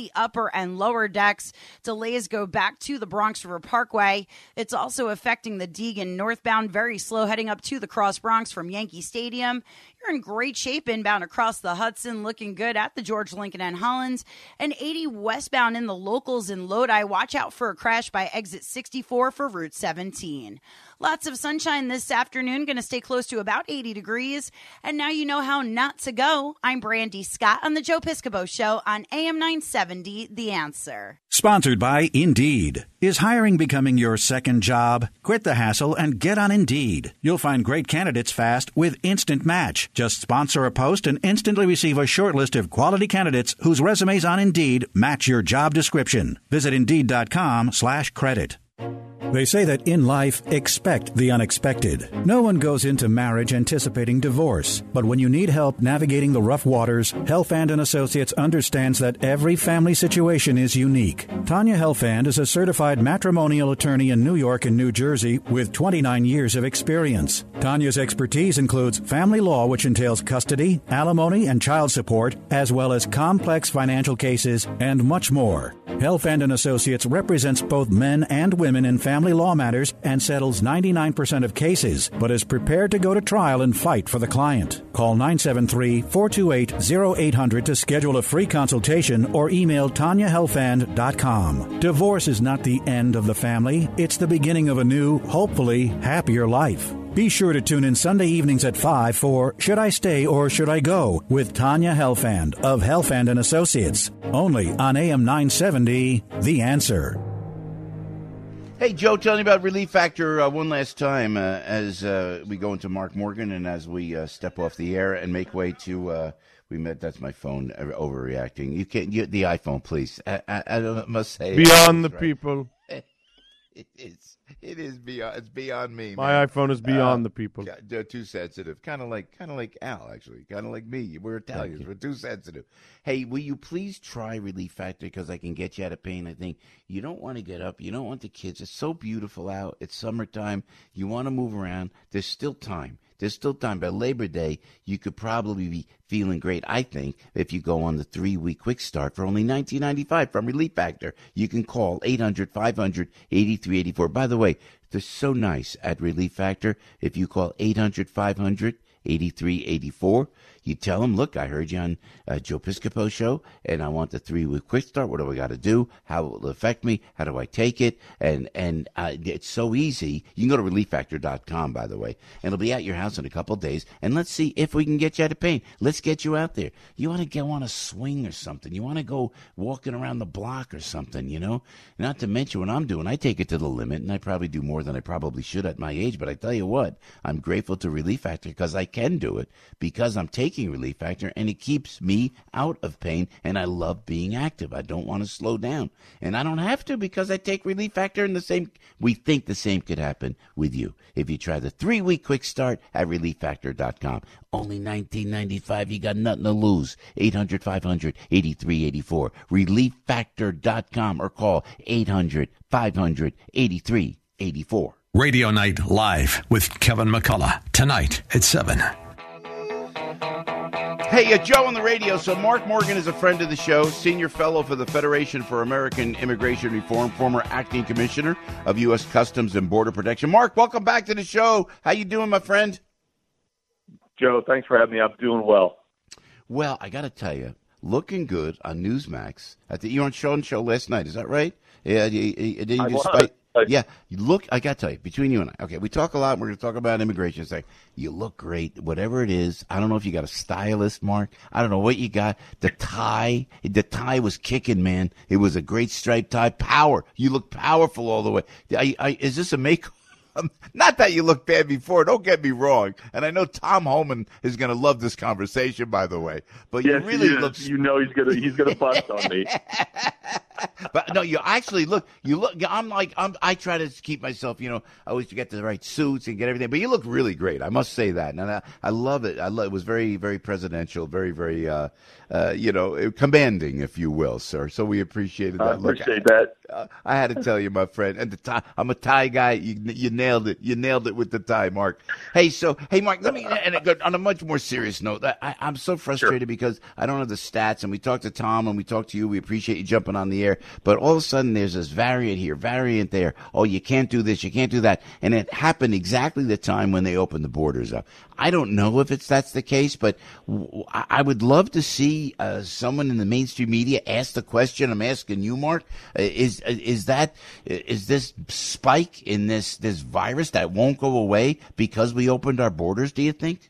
upper and lower decks. Delays go back to the Bronx River Parkway. It's also affecting the Deegan northbound, very slow heading up to the Cross Bronx from Yankee Stadium. You're in great shape inbound across the Hudson, looking good at the George Lincoln and Hollins. And eighty westbound in the locals in Lodi. Watch out for a crash by exit sixty-four for Route seventeen. Lots of sunshine this afternoon, going to stay close to about eighty degrees. And now you know how not to go. I'm Brandy Scott on the Joe Piscopo Show on A M nine seventy, The Answer. Sponsored by Indeed. Is hiring becoming your second job? Quit the hassle and get on Indeed. You'll find great candidates fast with Instant Match. Just sponsor a post and instantly receive a short list of quality candidates whose resumes on Indeed match your job description. Visit Indeed.com slash credit. They say that in life, expect the unexpected. No one goes into marriage anticipating divorce. But when you need help navigating the rough waters, Helfand and Associates understands that every family situation is unique. Tanya Helfand is a certified matrimonial attorney in New York and New Jersey with twenty-nine years of experience. Tanya's expertise includes family law, which entails custody, alimony, and child support, as well as complex financial cases and much more. Helfand and Associates represents both men and women in family law matters and settles ninety-nine percent of cases, but is prepared to go to trial and fight for the client. Call nine seven three, four two eight, zero eight hundred to schedule a free consultation or email tanya helfand dot com. Divorce is not the end of the family. It's the beginning of a new, hopefully, happier life. Be sure to tune in Sunday evenings at five for Should I Stay or Should I Go with Tanya Helfand of Helfand and Associates. Only on A M nine seventy, The Answer. Hey, Joe, tell me about Relief Factor uh, one last time uh, as uh, we go into Mark Morgan and as we uh, step off the air and make way to, uh, we met, that's my phone overreacting. You can't, you, the iPhone, please. I, I, I must say. Beyond the right. people. It is. It is beyond. It's beyond me. My man. iPhone is beyond uh, the people. They're too sensitive. Kind of like, kind of like Al, actually. Kind of like me. We're Italians. We're too sensitive. Hey, will you please try Relief Factor because I can get you out of pain. I think you don't want to get up. You don't want the kids. It's so beautiful out. It's summertime. You want to move around. There's still time. There's still time. By Labor Day, you could probably be feeling great, I think, if you go on the three-week quick start for only nineteen ninety-five from Relief Factor. You can call eight hundred, five hundred, eighty-three eighty-four. By the way, they're so nice at Relief Factor. If you call eight hundred, five hundred, eighty-three eighty-four, you tell them, look, I heard you on uh, Joe Piscopo Show, and I want the three-week quick start. What do I got to do? How will it affect me? How do I take it? And and uh, it's so easy. You can go to relief factor dot com, by the way, and it'll be at your house in a couple of days. And let's see if we can get you out of pain. Let's get you out there. You want to go on a swing or something. You want to go walking around the block or something, you know? Not to mention what I'm doing. I take it to the limit, and I probably do more than I probably should at my age. But I tell you what, I'm grateful to Relief Factor because I can do it, because I'm taking Relief Factor, and it keeps me out of pain, and I love being active. I don't want to slow down, and I don't have to because I take Relief Factor, and the same, we think the same could happen with you if you try the three-week quick start at relief factor dot com. Only nineteen ninety-five. You got nothing to lose. eight hundred, five hundred, eighty-three eighty-four. relief factor dot com or call eight hundred, five hundred, eighty-three eighty-four. Radio Night Live with Kevin McCullough tonight at seven. Hey, uh, Joe on the radio. So Mark Morgan is a friend of the show, senior fellow for the Federation for American Immigration Reform, former acting commissioner of U S Customs and Border Protection. Mark, welcome back to the show. How you doing, my friend? Joe, thanks for having me. I'm doing well. Well, I got to tell you, looking good on Newsmax. I think you were on show and show last night. Is that right? Yeah, you, you, you, I you was. Yeah, you look, I got to tell you, between you and I, okay, we talk a lot, we're going to talk about immigration. It's like, you look great, whatever it is. I don't know if you got a stylist, Mark. I don't know what you got. The tie, the tie was kicking, man. It was a great striped tie. Power. You look powerful all the way. I, I, is this a make? Not that you look bad before, don't get me wrong. And I know Tom Homan is going to love this conversation, by the way. But yes, you really look. You know he's going to he's gonna bust on me. But no, you actually look, you look, I'm like, I'm, I try to keep myself, you know, I always get the right suits and get everything, but you look really great. I must say that. And I, I love it. I love, it was very, very presidential, very, very, uh, uh, you know, commanding, if you will, sir. So we appreciated that. I appreciate look, that. uh, I had to tell you, my friend. And the tie, I'm a tie guy. You, you nailed it. You nailed it with the tie, Mark. Hey, so hey, Mark. Let me. And on a much more serious note, I, I'm so frustrated sure. because I don't have the stats. And we talked to Tom and we talked to you. We appreciate you jumping on the air. But all of a sudden, there's this variant here, variant there. Oh, you can't do this. You can't do that. And it happened exactly the time when they opened the borders up. I don't know if it's that's the case, but w- I would love to see uh, someone in the mainstream media ask the question I'm asking you, Mark. Uh, is is that is this spike in this this virus that won't go away because we opened our borders? Do you think?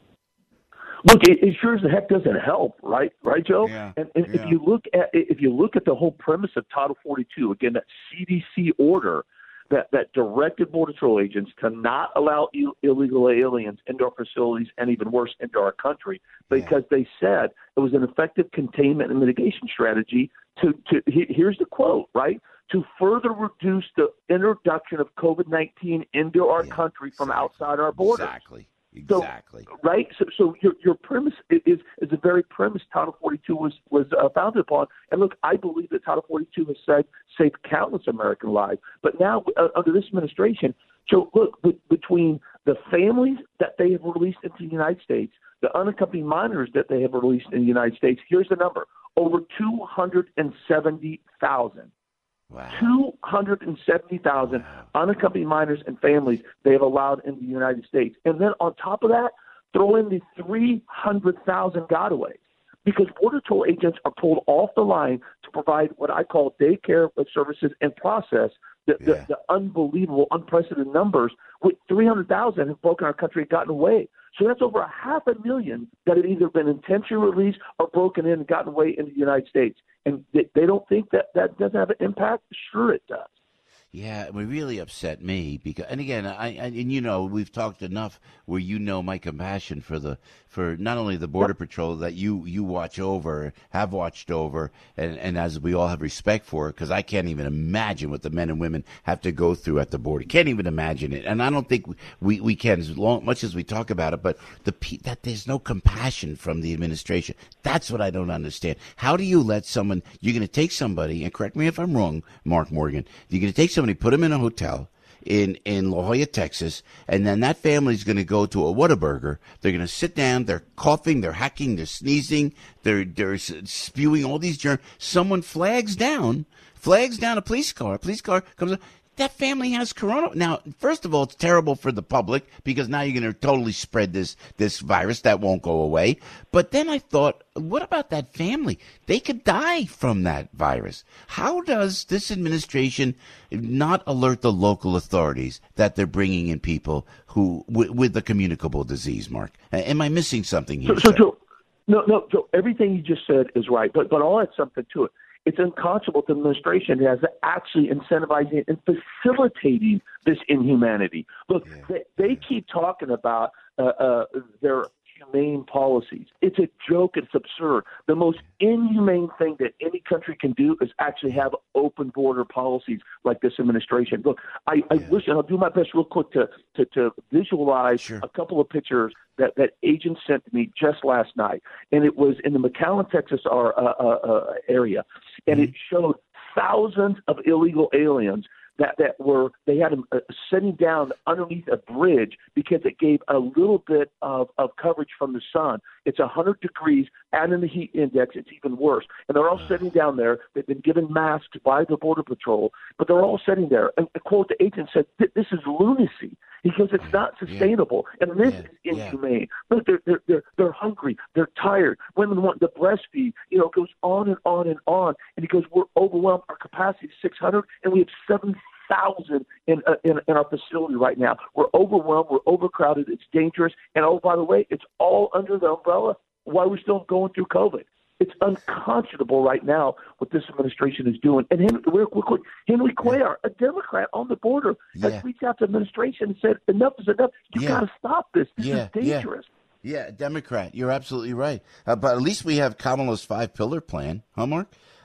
Look, it, it sure as the heck doesn't help, right? Right, Joe? Yeah, and and yeah. if you look at if you look at the whole premise of Title forty-two, again, that C D C order that, that directed Border Patrol agents to not allow Ill- illegal aliens into our facilities and even worse, into our country, because yeah. they said it was an effective containment and mitigation strategy to, to he, here's the quote, right? To further reduce the introduction of COVID nineteen into our yeah, country from exactly. outside our borders. Exactly. Exactly. So, right. So, so your your premise is is the very premise Title forty-two was was uh, founded upon. And look, I believe that Title forty-two has saved, saved countless American lives. But now, uh, under this administration, so look b- between the families that they have released into the United States, the unaccompanied minors that they have released in the United States. Here's the number: over two hundred seventy thousand. Wow. two hundred seventy thousand wow. unaccompanied minors and families they have allowed in the United States. And then on top of that, throw in the three hundred thousand gotaways, because Border Patrol agents are pulled off the line to provide what I call daycare services and process the, yeah. the, the unbelievable, unprecedented numbers, with three hundred thousand have broken our country and gotten away. So that's over a half a million that have either been intentionally released or broken in and gotten away into the United States. And they, they don't think that that doesn't have an impact? Sure it does. Yeah, it really upset me because, and again, I, I and you know, we've talked enough where you know my compassion for the for not only the Border yep. Patrol that you you watch over, have watched over, and, and as we all have respect for, because I can't even imagine what the men and women have to go through at the border. Can't even imagine it, and I don't think we we can, as long, much as we talk about it. But the that there's no compassion from the administration. That's what I don't understand. How do you let someone? You're going to take somebody, and correct me if I'm wrong, Mark Morgan. You're going to take somebody, put them in a hotel in, in La Jolla, Texas, and then that family's going to go to a Whataburger. They're going to sit down. They're coughing. They're hacking. They're sneezing. They're they're spewing all these germs. Someone flags down, flags down a police car. A police car comes up. That family has corona. Now, first of all, it's terrible for the public because now you're going to totally spread this this virus that won't go away. But then I thought, what about that family? They could die from that virus. How does this administration not alert the local authorities that they're bringing in people who with, with the communicable disease, Mark? Am I missing something here? So, so Joe, no, no, Joe, everything you just said is right, but but I'll add something to it. It's unconscionable the administration has actually incentivizing and facilitating this inhumanity. Look, yeah. they, they keep talking about uh, uh, their humane policies. It's a joke. It's absurd. The most inhumane thing that any country can do is actually have open border policies like this administration. Look, I, I yeah. wish, and I'll do my best real quick to, to, to visualize sure. a couple of pictures that, that agent sent to me just last night. And it was in the McAllen, Texas uh, uh, uh, area. And mm-hmm. it showed thousands of illegal aliens that, that were, they had them uh, sitting down underneath a bridge because it gave a little bit of, of coverage from the sun. It's one hundred degrees, and in the heat index, it's even worse. And they're all sitting down there. They've been given masks by the Border Patrol, but they're all sitting there. And, quote, the agent said, this is lunacy. He goes, it's not sustainable. Yeah. And this yeah. is inhumane. Yeah. Look, they're, they're, they're, they're hungry. They're tired. Women want to breastfeed. You know, it goes on and on and on. And he goes, we're overwhelmed. Our capacity is six hundred, and we have seven thousand in, uh, in in our facility right now. We're overwhelmed. We're overcrowded. It's dangerous. And, oh, by the way, it's all under the umbrella while we're still going through COVID. It's unconscionable right now what this administration is doing. And Henry, real quick, Henry Cuellar, a Democrat on the border, has yeah. reached out to the administration and said, enough is enough. You yeah. got to stop this. This yeah. is dangerous. Yeah. yeah, Democrat. You're absolutely right. Uh, but at least we have Kamala's five-pillar plan, huh, Mark?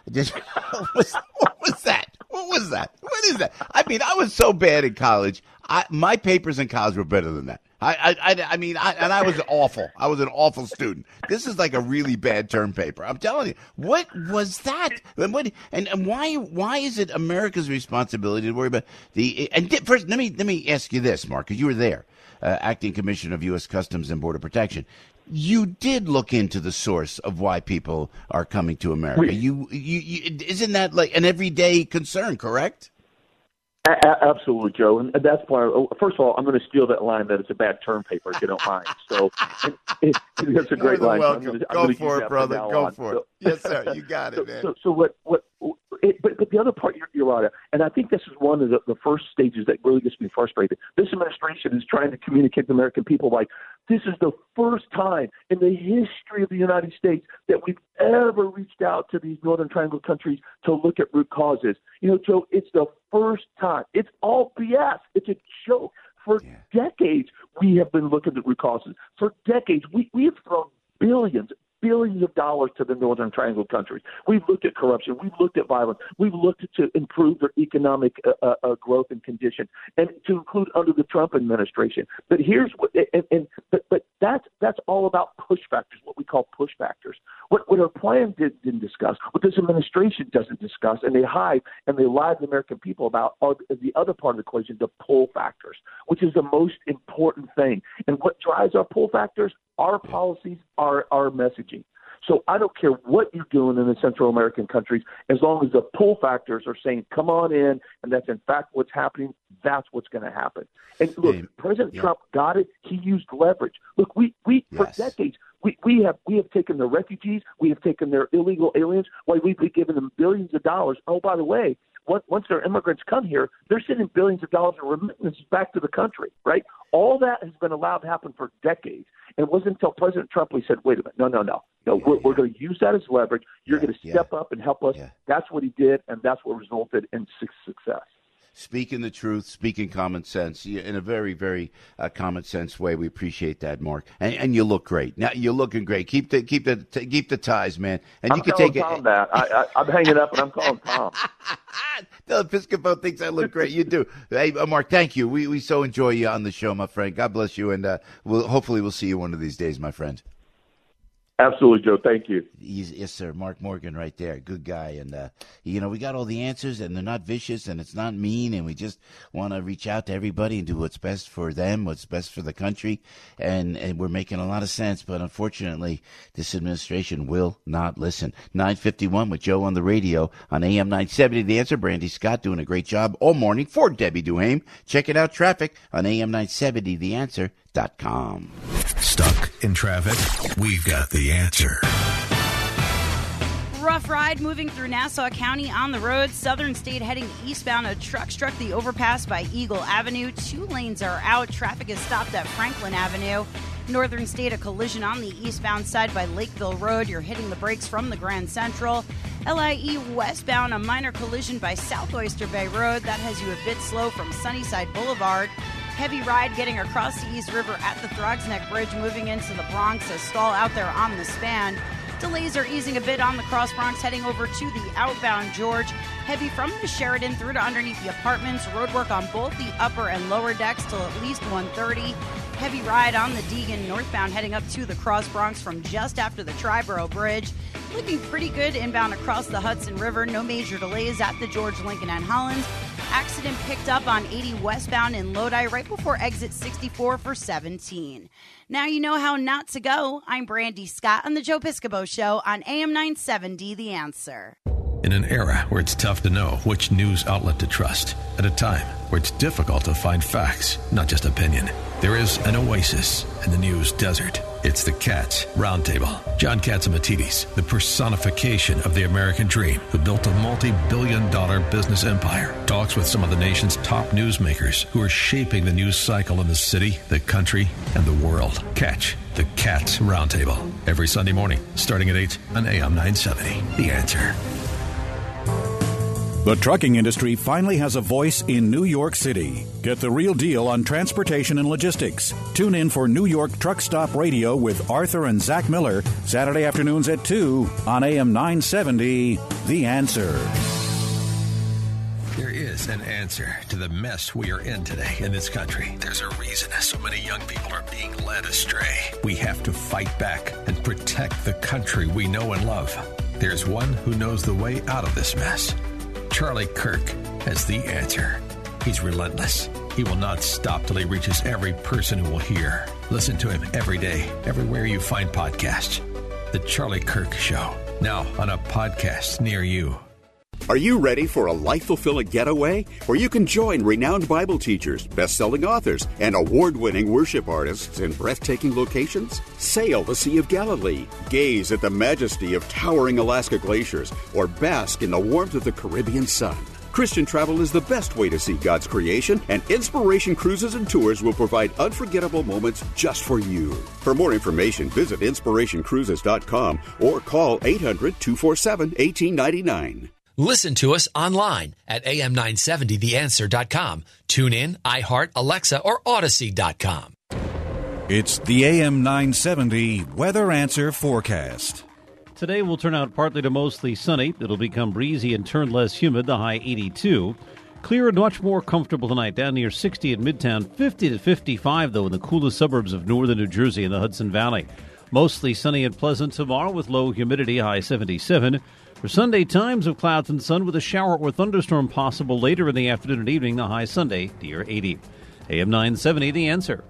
what, was, what was that? What was that? What is that? I mean, I was so bad in college. I, my papers in college were better than that. I, I, I mean, I, and I was awful. I was an awful student. This is like a really bad term paper. I'm telling you. What was that? And what? And, and why? Why is it America's responsibility to worry about the? And di- first, let me let me ask you this, Mark, because you were there, uh, acting commissioner of U S Customs and Border Protection. You did look into the source of why people are coming to America. You, you, you isn't that like an everyday concern? Correct. A- absolutely, Joe, and that's why. First of all, I'm going to steal that line that it's a bad term paper, if you don't mind. So it, it, that's a great line. Welcome. So I'm gonna, Go I'm for it, brother. Go on. for so, it. Yes, sir. You got it, so, man. So, so what? What? It, but, but the other part, you're, you're right, and I think this is one of the, the first stages that really gets me frustrated. This administration is trying to communicate to the American people like this is the first time in the history of the United States that we've ever reached out to these Northern Triangle countries to look at root causes. You know, Joe, it's the first time. It's all B S. It's a joke. For yeah. decades, we have been looking at root causes. For decades, we, we have thrown billions, billions of dollars to the Northern Triangle countries. We've looked at corruption. We've looked at violence. We've looked to improve their economic uh, uh, growth and condition, and to include under the Trump administration. But here's what, and, and but, but that's that's all about push factors, what we call push factors. What what our plan did, didn't discuss, what this administration doesn't discuss, and they hide and they lie to the American people about, are the other part of the equation, the pull factors, which is the most important thing. And what drives our pull factors? Our policies, our our messaging. So I don't care what you're doing in the Central American countries, as long as the pull factors are saying, come on in, and that's in fact what's happening, that's what's going to happen. And look, hey, President yeah. Trump got it. He used leverage. Look, we, we yes. for decades, we, we have we have taken the refugees, we have taken their illegal aliens, while we've been giving them billions of dollars. Oh, by the way, once their immigrants come here, they're sending billions of dollars in remittances back to the country, right? All that has been allowed to happen for decades. And it wasn't until President Trump we said, wait a minute, no, no, no. No, yeah, we're, yeah. we're going to use that as leverage. You're yeah, going to step yeah. up and help us. Yeah. That's what he did, and that's what resulted in success. Speaking the truth, speaking common sense, in a very, very uh, common sense way. We appreciate that, Mark. And, and you look great. Now you're looking great. Keep the keep the t- keep the ties, man. And I'm you can calling take Tom it. that. I, I, I'm hanging up, and I'm calling Tom. The Episcopo thinks I look great. You do. Hey, uh, Mark, thank you. We we so enjoy you on the show, my friend. God bless you, and uh, we'll hopefully we'll see you one of these days, my friend. Absolutely, Joe. Thank you. He's, yes, sir. Mark Morgan right there. Good guy. And, uh, you know, we got all the answers, and they're not vicious, and it's not mean, and we just want to reach out to everybody and do what's best for them, what's best for the country. And, and we're making a lot of sense, but unfortunately, this administration will not listen. nine fifty-one with Joe on the radio on A M nine seventy. The Answer. Brandy Scott doing a great job all morning for Debbie Duhame. Checking out traffic on A M nine seventy, the answer dot com. Stuck in traffic? We've got the answer. Rough ride moving through Nassau County on the road. Southern State heading eastbound. A truck struck the overpass by Eagle Avenue. Two lanes are out. Traffic is stopped at Franklin Avenue. Northern State, a collision on the eastbound side by Lakeville Road. You're hitting the brakes from the Grand Central. L I E westbound, a minor collision by South Oyster Bay Road. That has you a bit slow from Sunnyside Boulevard. Heavy ride getting across the East River at the Throgs Neck Bridge, moving into the Bronx. A stall out there on the span. Delays are easing a bit on the Cross Bronx, heading over to the outbound George. Heavy from the Sheridan through to underneath the apartments. Roadwork on both the upper and lower decks till at least one thirty. Heavy ride on the Deegan northbound, heading up to the Cross Bronx from just after the Triborough Bridge. Looking pretty good inbound across the Hudson River. No major delays at the George, Lincoln, and Holland. Accident picked up on eighty westbound in Lodi right before exit sixty-four for seventeen. Now you know how not to go. I'm Brandy Scott on the Joe Piscopo Show on A M nine seventy, The Answer. In an era where it's tough to know which news outlet to trust, at a time where it's difficult to find facts, not just opinion, there is an oasis in the news desert. It's the Katz Roundtable. John Catsimatidis, the personification of the American dream, who built a multi-billion dollar business empire, talks with some of the nation's top newsmakers who are shaping the news cycle in the city, the country, and the world. Catch the Katz Roundtable every Sunday morning, starting at eight on A M nine seventy. The Answer. The trucking industry finally has a voice in New York City. Get the real deal on transportation and logistics. Tune in for New York Truck Stop Radio with Arthur and Zach Miller, Saturday afternoons at two on A M nine seventy, The Answer. There is an answer to the mess we are in today in this country. There's a reason so many young people are being led astray. We have to fight back and protect the country we know and love. There's one who knows the way out of this mess. Charlie Kirk has the answer. He's relentless. He will not stop till he reaches every person who will hear. Listen to him every day, everywhere you find podcasts. The Charlie Kirk Show, now on a podcast near you. Are you ready for a life-fulfilling getaway where you can join renowned Bible teachers, best-selling authors, and award-winning worship artists in breathtaking locations? Sail the Sea of Galilee, gaze at the majesty of towering Alaska glaciers, or bask in the warmth of the Caribbean sun. Christian travel is the best way to see God's creation, and Inspiration Cruises and Tours will provide unforgettable moments just for you. For more information, visit inspiration cruises dot com or call eight hundred, two four seven, one eight nine nine. Listen to us online at A M nine seventy the answer dot com. Tune in, iHeart, Alexa, or Odyssey dot com. It's the A M nine seventy Weather Answer Forecast. Today will turn out partly to mostly sunny. It'll become breezy and turn less humid, the high eighty-two. Clear and much more comfortable tonight, down near sixty in Midtown, fifty to fifty-five, though, in the coolest suburbs of northern New Jersey and the Hudson Valley. Mostly sunny and pleasant tomorrow with low humidity, high seventy-seven. For Sunday, times of clouds and sun with a shower or thunderstorm possible later in the afternoon and evening, the high Sunday near eighty. A M nine seventy, The Answer.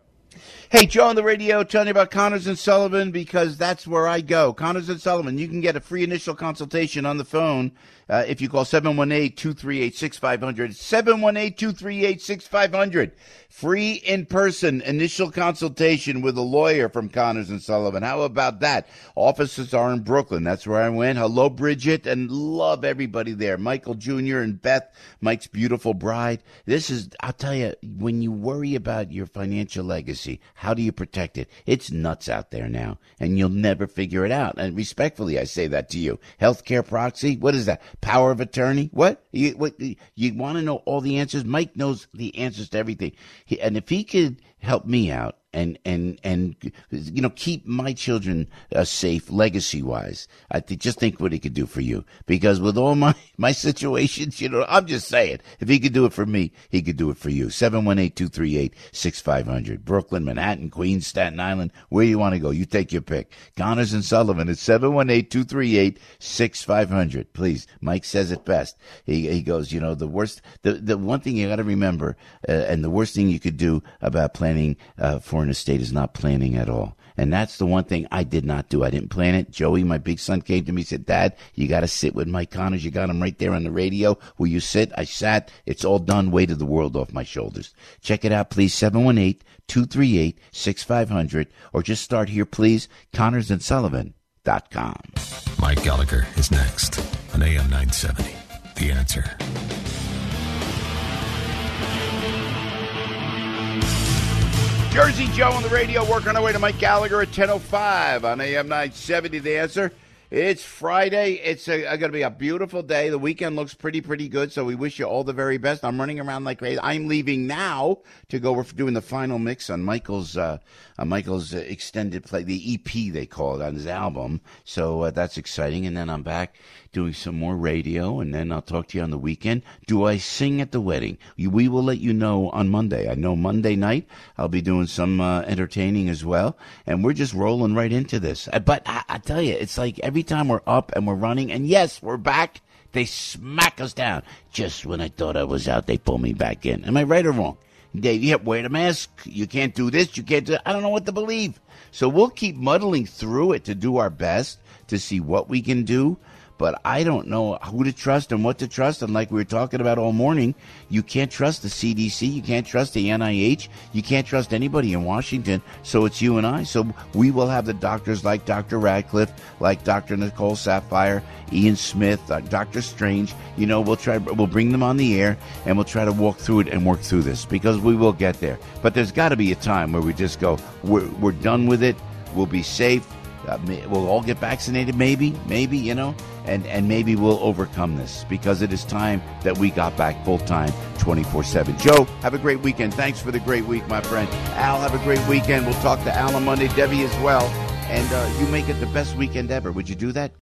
Hey, Joe on the radio telling you about Connors and Sullivan, because that's where I go. Connors and Sullivan, you can get a free initial consultation on the phone uh, if you call seven one eight, two three eight, six five zero zero, seven one eight, two three eight, six five zero zero. Free in-person initial consultation with a lawyer from Connors and Sullivan. How about that? Offices are in Brooklyn. That's where I went. Hello, Bridget, and love everybody there. Michael Junior and Beth, Mike's beautiful bride. This is, I'll tell you, when you worry about your financial legacy, how do you protect it? It's nuts out there now, and you'll never figure it out. And respectfully, I say that to you. Healthcare proxy? What is that? Power of attorney? What? You, what, you want to know all the answers? Mike knows the answers to everything. He, and if he could help me out and, and, and you know, keep my children uh, safe legacy-wise, I th- just think what he could do for you. Because with all my, my situations, you know, I'm just saying, if he could do it for me, he could do it for you. seven one eight, two three eight, six five zero zero. Brooklyn, Manhattan, Queens, Staten Island, where you want to go. You take your pick. Connors and Sullivan at seven one eight, two three eight, six five zero zero. Please, Mike says it best. He, he goes, you know, the worst, the, the one thing you got to remember, uh, and the worst thing you could do about planning uh, for an estate is not planning at all. And that's the one thing I did not do. I didn't plan it. Joey, my big son, came to me and said, Dad, you got to sit with Mike Connors. You got him right there on the radio. Will you sit? I sat. It's all done. Weighted the world off my shoulders. Check it out, please. seven one eight, two three eight, six five zero zero. Or just start here, please. Connors and Sullivan dot com. Mike Gallagher is next on A M nine seventy. The Answer. Jersey Joe on the radio, working our way to Mike Gallagher at ten oh five on A M nine seventy. The Answer. It's Friday. It's going to be a beautiful day. The weekend looks pretty, pretty good, so we wish you all the very best. I'm running around like crazy. I'm leaving now to go. We're doing the final mix on Michael's uh, on Michael's uh, extended play, the E P they call it, on his album. So uh, that's exciting. And then I'm back doing some more radio, and then I'll talk to you on the weekend. Do I sing at the wedding? We will let you know on Monday. I know Monday night I'll be doing some uh, entertaining as well, and we're just rolling right into this. But I, I tell you, it's like every time we're up and we're running, and yes, we're back, they smack us down. Just when I thought I was out, they pull me back in. Am I right or wrong? They yeah, wear the mask. You can't do this. You can't do that. I don't know what to believe. So we'll keep muddling through it to do our best to see what we can do. But I don't know who to trust and what to trust. And like we were talking about all morning, you can't trust the C D C. You can't trust the N I H. You can't trust anybody in Washington. So it's you and I. So we will have the doctors like Doctor Radcliffe, like Doctor Nicole Sapphire, Ian Smith, uh, Doctor Strange. You know, we'll try. We'll bring them on the air, and we'll try to walk through it and work through this, because we will get there. But there's got to be a time where we just go, we're, we're done with it. We'll be safe. Uh, we'll all get vaccinated, maybe, maybe, you know, and, and maybe we'll overcome this, because it is time that we got back full-time, twenty-four seven. Joe, have a great weekend. Thanks for the great week, my friend. Al, have a great weekend. We'll talk to Al on Monday, Debbie as well. And uh, you make it the best weekend ever. Would you do that?